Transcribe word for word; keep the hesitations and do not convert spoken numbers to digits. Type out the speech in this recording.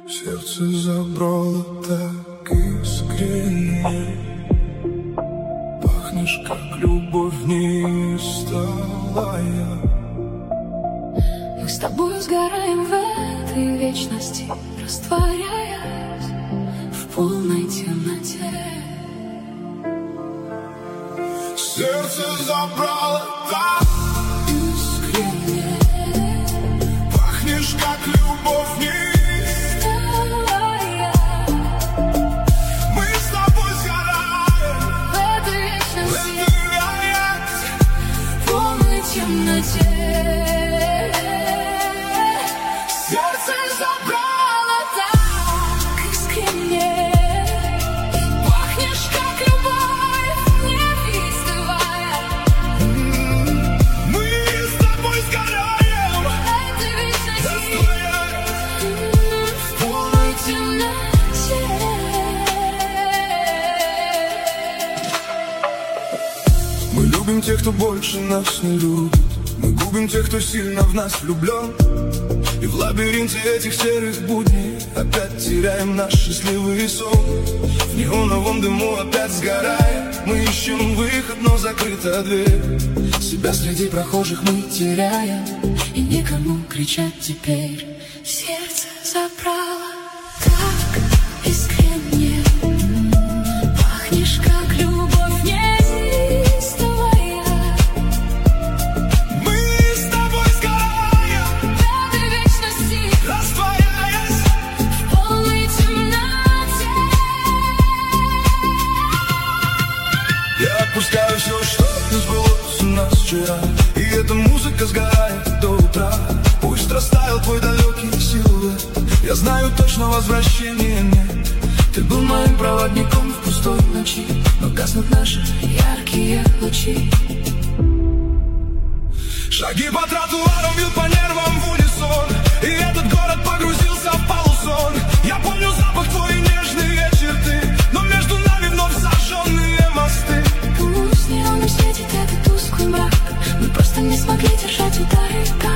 Сердце забрало так искренне. Пахнешь, как любовь неистовая. Мы с тобой сгораем в этой вечности, растворяясь в полной темноте. Сердце забрало так искренне. Пахнешь, как любовь неистовая. Мы с тобой сгораем в этой вечности, в полной темноте. Сердце забрало так искренне. Пахнешь, как любовь неистовая. Мы с тобой сгораем в этой вечности, в полной темноте. Мы любим тех, кто больше нас не любит. Мы губим тех, кто сильно в нас влюблен. И в лабиринте этих серых будней опять теряем наш счастливый сон. В неоновом дыму опять сгорая, мы ищем выход, но закрыта дверь. Себя среди прохожих мы теряем, и никому кричать теперь. Сердце забрало так искренне. Пахнешь, как любовь неистовая. Мы с тобой сгораем в этой вечности, растворяясь в полной темноте. Я отпускаю все, что не сбылось у нас вчера. И эта музыка сгорает до утра. Пусть растаял твой далекий силуэт, я знаю точно, возвращения нет. Ты был моим проводником в пустой ночи, но гаснут наши яркие лучи. Шаги по тротуарам бьют по нервам в унисон, и этот город погрузился в полусон. Я помню запах твой и нежные черты, но между нами вновь сожженные мосты. Пусть неоном светит этот тусклый мрак, мы просто не смогли держать удары.